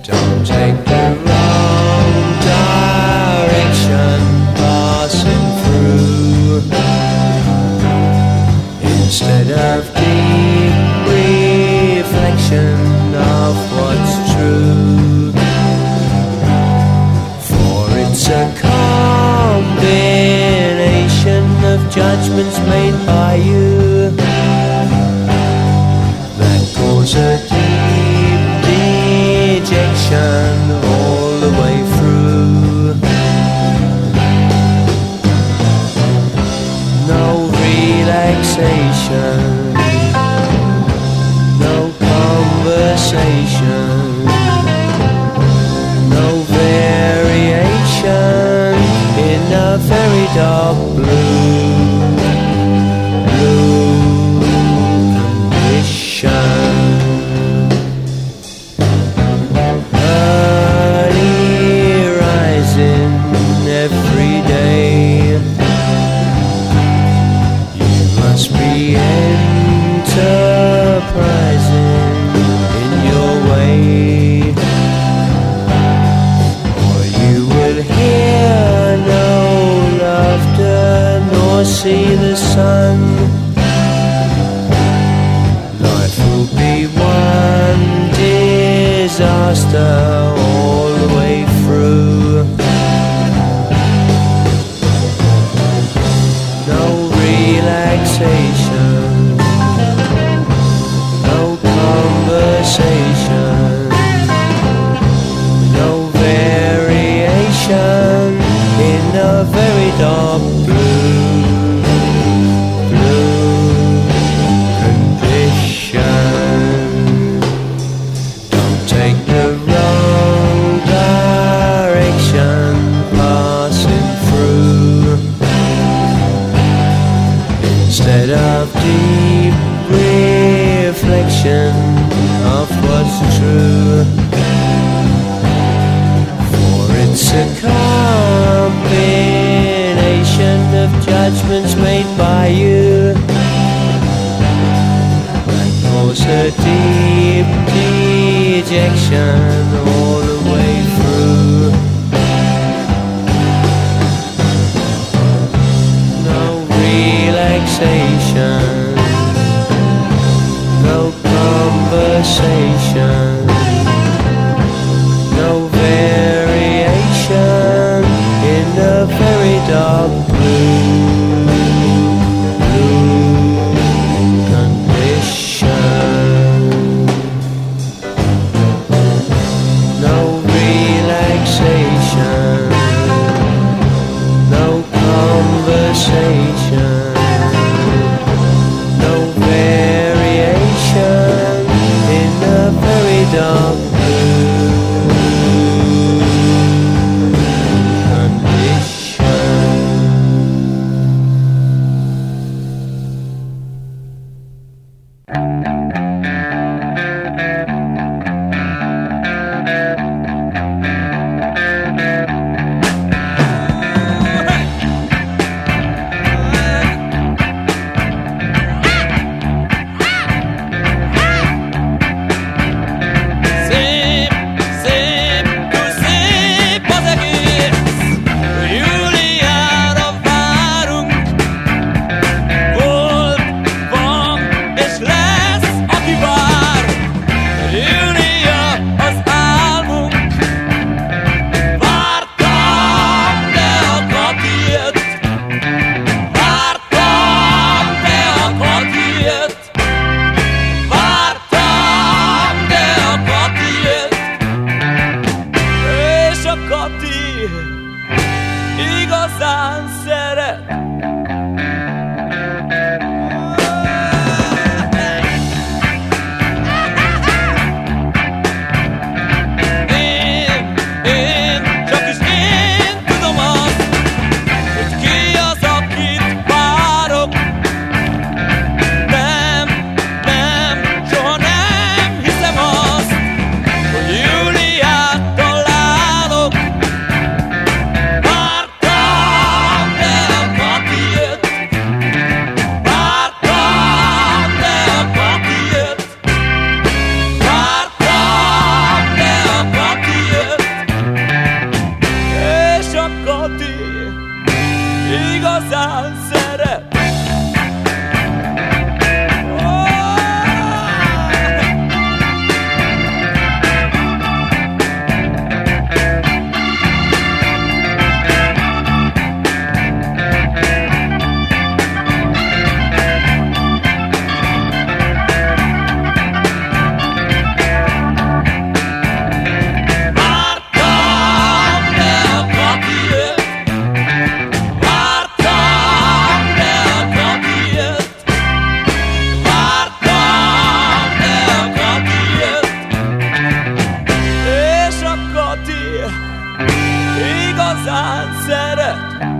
Don't take the wrong direction passing through. Instead of deep reflection of what's true. For it's a combination of judgments made by you that cause a deep dejection all the way through. No relaxation, no conversation, no variation in a very dark blue condition. Every day you must be enterprising in your way, or you will hear no laughter nor see the sun. Life will be one disaster all the way through. Relaxation, no conversation, no variation in a very dark blue condition. Don't take the wrong direction passing through. Instead of deep reflection of what's true. For it's a combination of judgments made by you that cause a deep dejection all the way through. Relaxation, no conversation, no variation in a very dark blue condition. No relaxation, no conversation, no variation in a very dark szeret.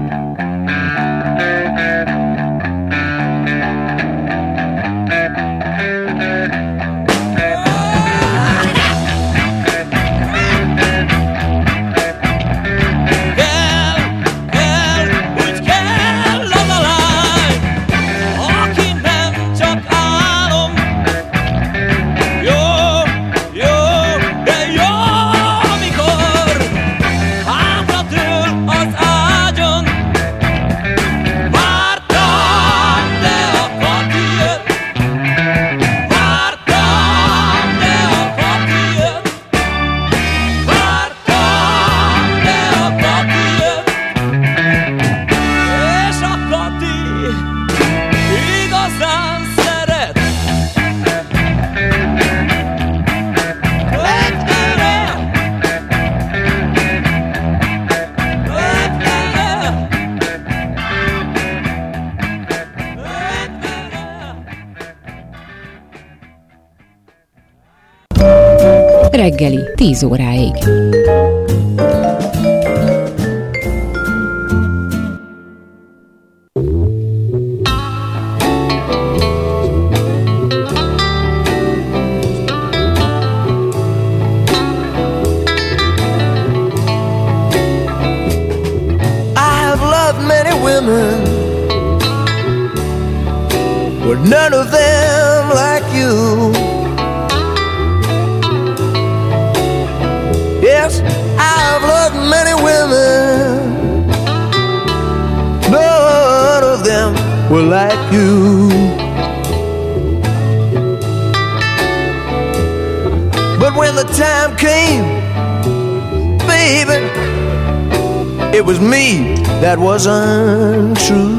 Reggeli, 10 óráig. But none of them like you. Yes, I've loved many women. None of them were like you. But when the time came, baby, it was me that was untrue.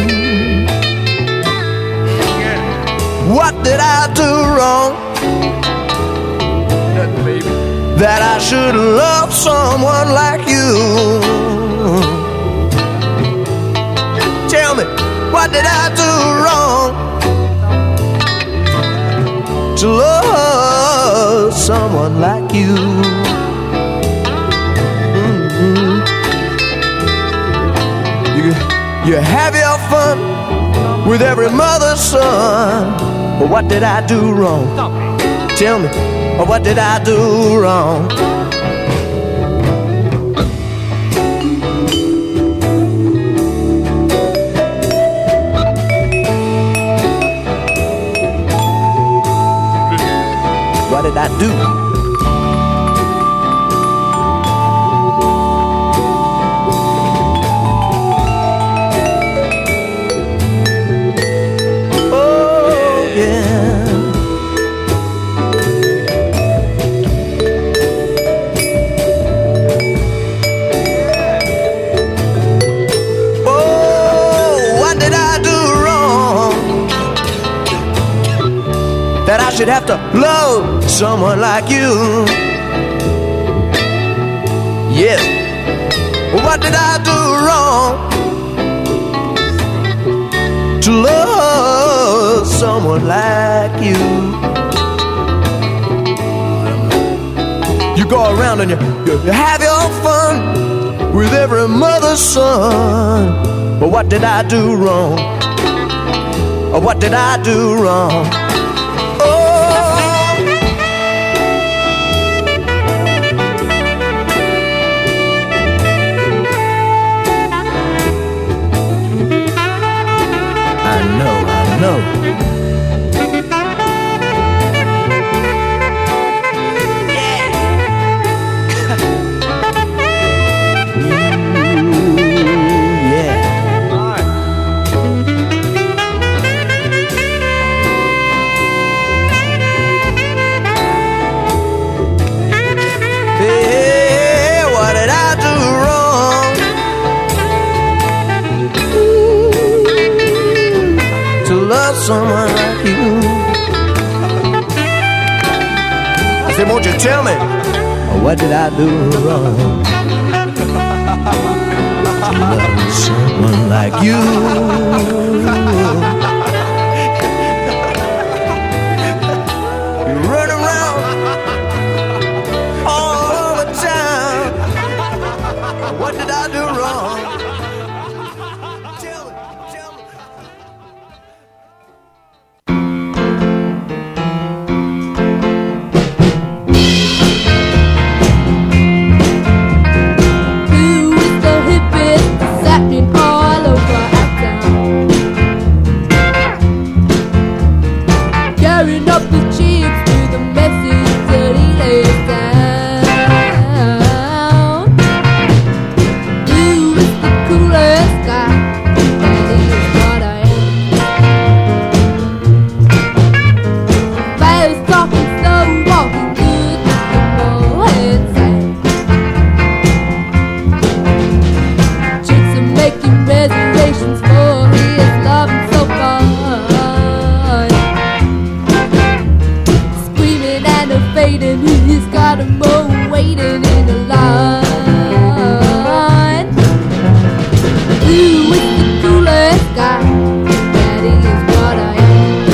What did I do wrong? Nothing, baby. That I should love someone like you. Tell me, what did I do wrong to love someone like you? Mm-hmm. You have your fun with every mother's son. But what did I do wrong? Tell me, what did I do wrong? What did I do? That I should have to love someone like you. Yes. What did I do wrong to love someone like you? You go around and you have your fun with every mother's son. But what did I do wrong? What did I do wrong? I know. Someone like you. I said, won't you tell me, what did I do wrong to love someone like you? You run around all over town. What did I do wrong? waiting in a line. Ooh, it's the coolest guy. That is what I am.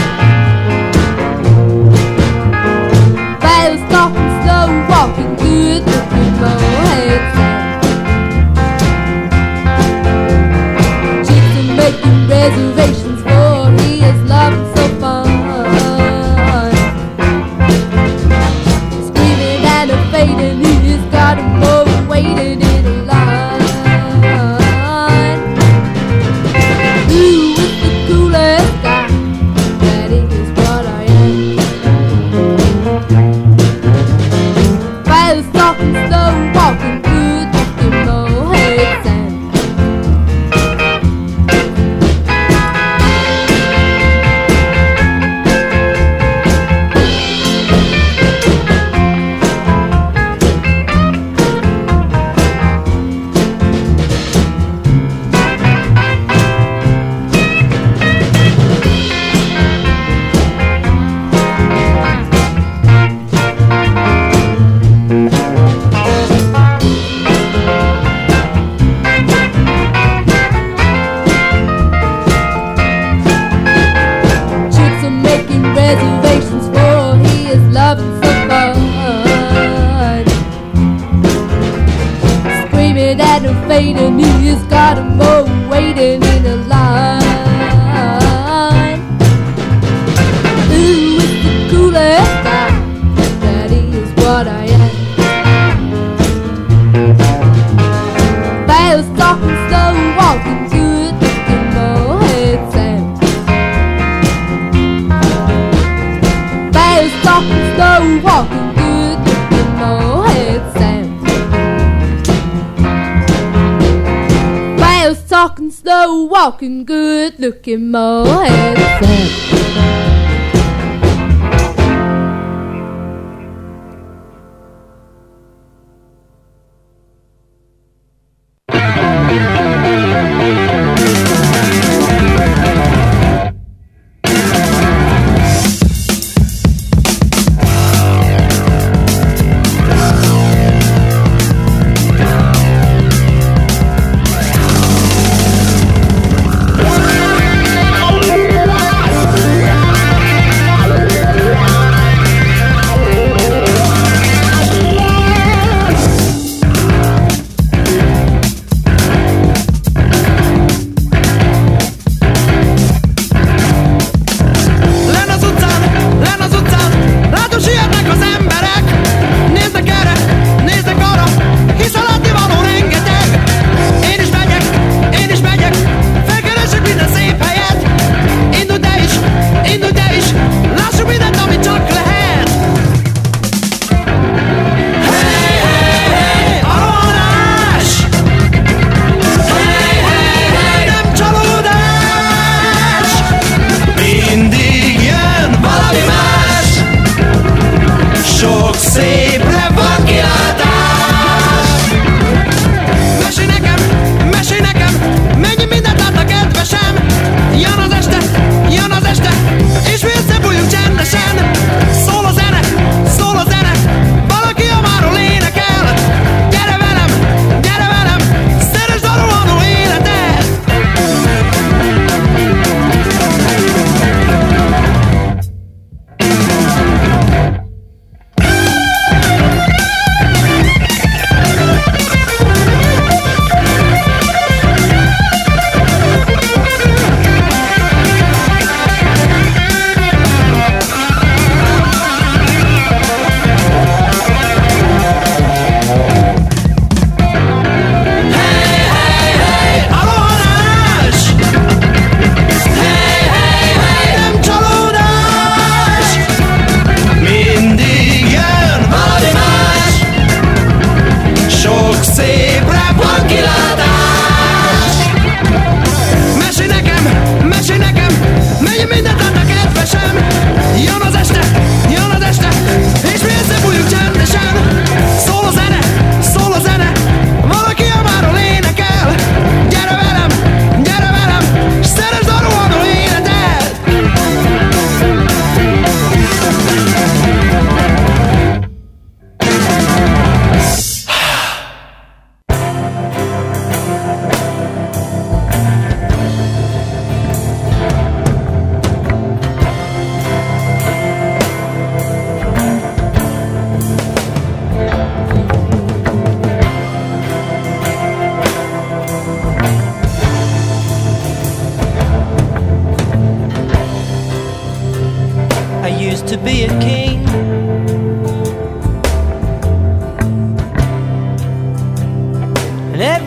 Fast talking, slow walking, good looking, more handsome. Chicks are making reservations for his love and so fun. Screaming and fading, he's got him over waiting in a line. Ooh, it's the coolest guy. That is what I am. Fast talking, slow walking, good looking, more handsome. Chicks are making reservations for his love and so fun. Screaming at him, fading, he's got him all waiting in a line. Ooh, it's the coolest guy. That is what I am. Fast talking, slow walking, good looking, more handsome. Fast talking, slow walking, good looking, more handsome. Fast talking, slow walking, good looking, more handsome.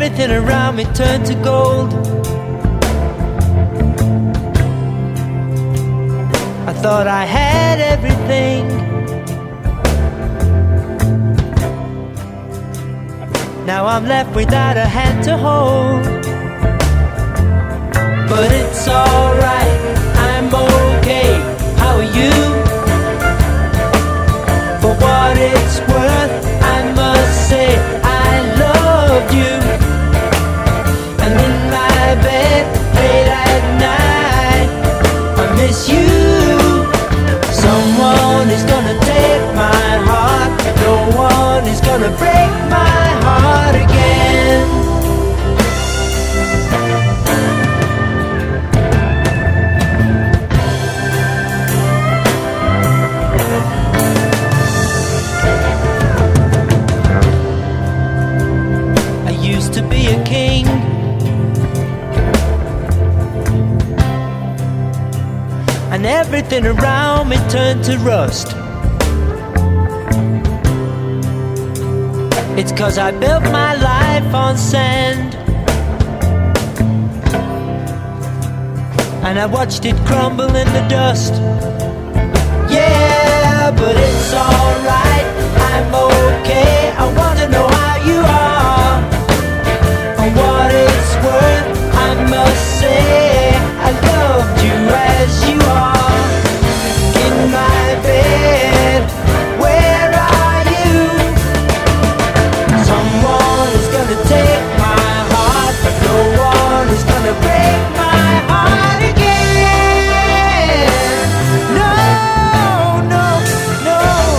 everything around me turned to gold. I thought I had everything. Now I'm left without a hand to hold. But it's alright, I'm okay. How are you? For what it's worth, I must say I loved you. And in my bed late at night, I miss you. Someone is gonna take my heart. No one is gonna break my heart again. I used to be a king. And everything around me turned to rust. It's 'cause I built my life on sand, and I watched it crumble in the dust. Yeah, but it's alright, I'm okay. I wanna know how you are. For what it's worth, I must say I loved you as you are. In my bed, where are you? Someone is gonna take my heart, but no one is gonna break my heart again. No, no, no.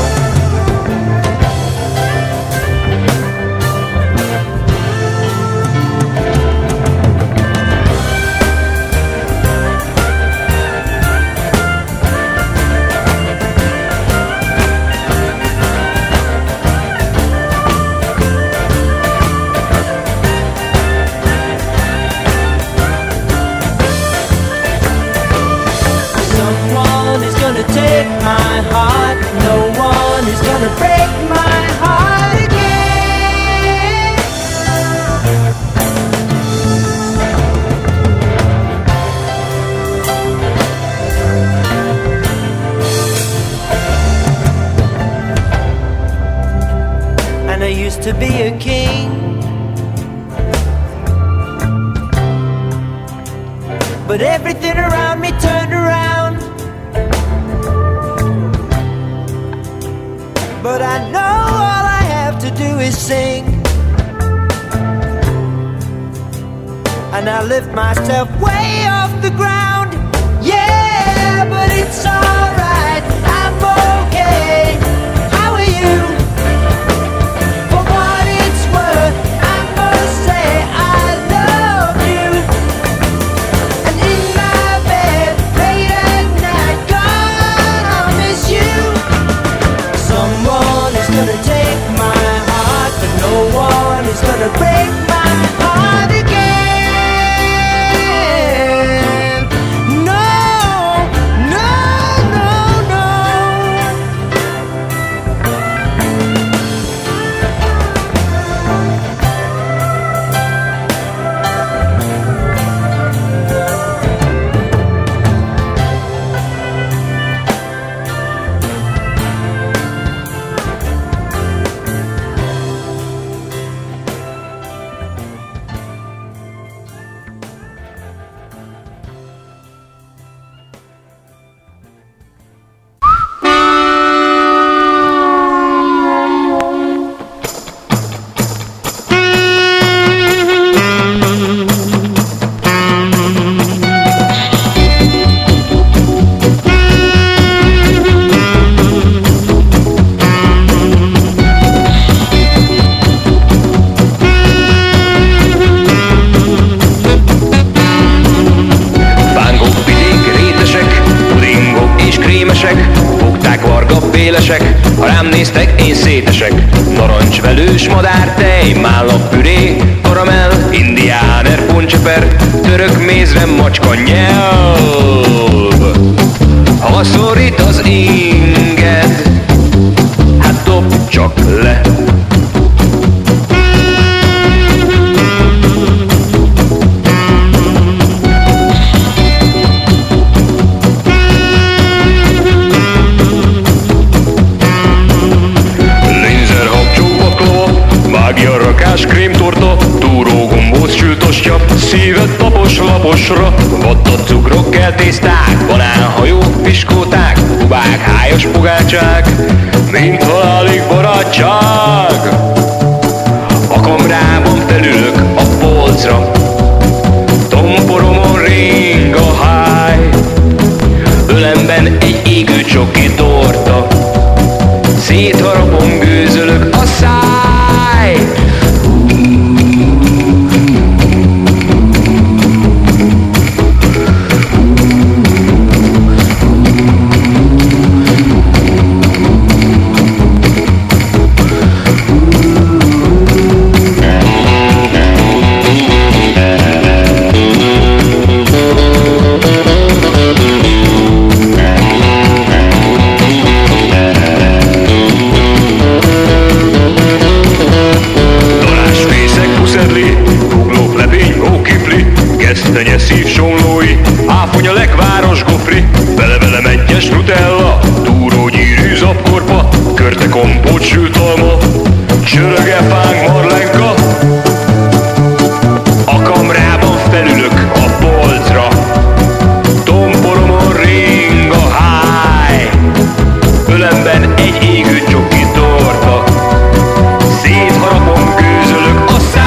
Take my heart, no one is gonna break my heart again. And I used to be a king, but everything around me turned around. But I know all I have to do is sing, and I lift myself way off the ground. Yeah, but it's alright, I'm okay. How are you? For what it's worth, I must say I love you. And in my bed, late at night, God, I miss you. Someone is gonna take my heart, but no one is gonna break my heart again. No, no, no, no. Ha rám néztek, én szétesek. Narancsvelős madártej, mállapüré, karamell, indiáner, poncseper, török mézre, macska nyelv. Ha szorít az inged, hát dob csak le. alaposra, vadda cukrok, kell tészták, banánhajók, piskóták, kubák, hájas pogácsák, mint halálig barátság. A kamrában felülök a polcra, tomporomon ring a háj, ölemben egy égő csoki torta, szétharapom, gőzölök a száj. Gesztenye szívsomlói, áfonya lekváros gofri, vele-vele mentyes nutella, túrógyűrű zapkorpa, körte kompót sült alma, csöröge fánk marlenka. A kamrában felülök a polcra, tomporomon ring a háj, ölemben egy égő csoki torta, szétharapom, gőzölök a száj.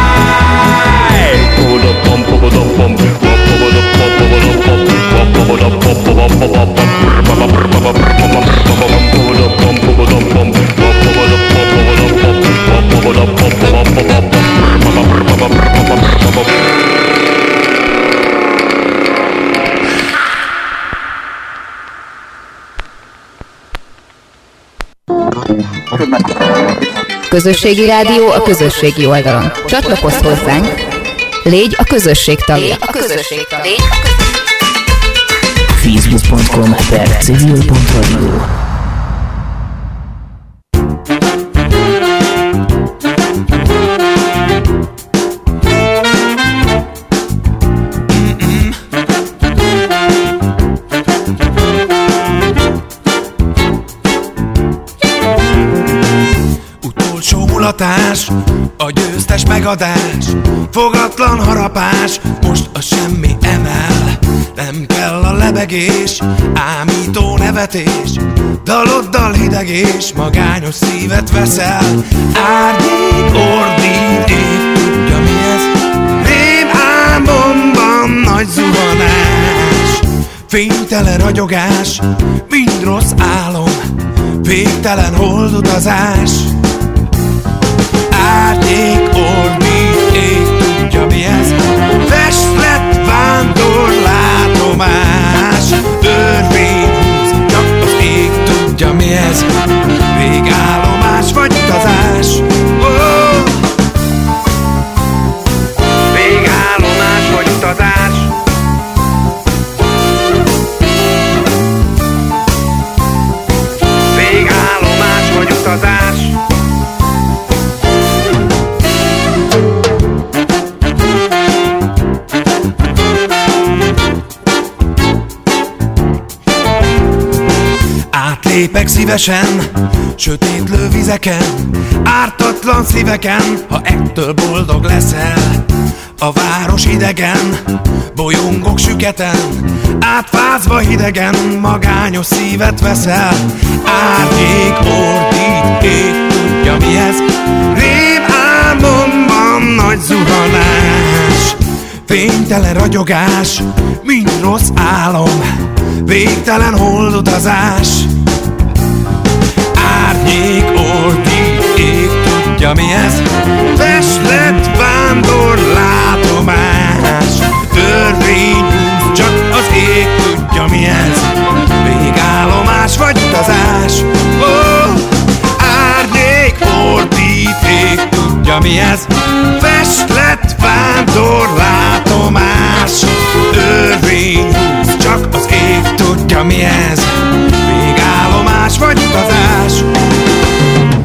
Közösségi rádió a közösségi oldalon. Csatlakozz hozzánk, légy a közösség tagja. Facebook.com/civil.radio. A győztes megadás, fogatlan harapás, most a semmi emel. Nem kell a lebegés, ámító nevetés, daloddal hideg és magányos szívet veszel. Árnyék, ordít, ég, tudja mi ez, rém álmomban nagy zuhanás. Fénytelen ragyogás, mind rossz álom, végtelen holdutazás. Árnyék, ordít, ég, tudja mi ez, festlet, vándor, látomás. Örvény húz, csak az ég tudja mi ez, végállomás vagy utazás. Oh! Végállomás vagy utazás. Végállomás vagy utazás. Átlépek szívesen, sötétlő vizeken, ártatlan szíveken, ha ettől boldog leszel. A város idegen, bolyongok süketen, átfázva hidegen, magányos szívet veszel. Árnyék, ordít, ég, tudja mi ez, rém álmomban nagy zuhanás. Fénytelen ragyogás, mind rossz álom, végtelen holdutazás. Árnyék, ordít, ég, tudja mi ez, festlet, vándor, látomás. Törvény húz, csak az ég tudja mi ez, végállomás vagy utazás. Oh! Árnyék, ordít, ég, tudja mi ez, festlet, vándor, látomás. Törvény húz, csak az ég tudja mi ez,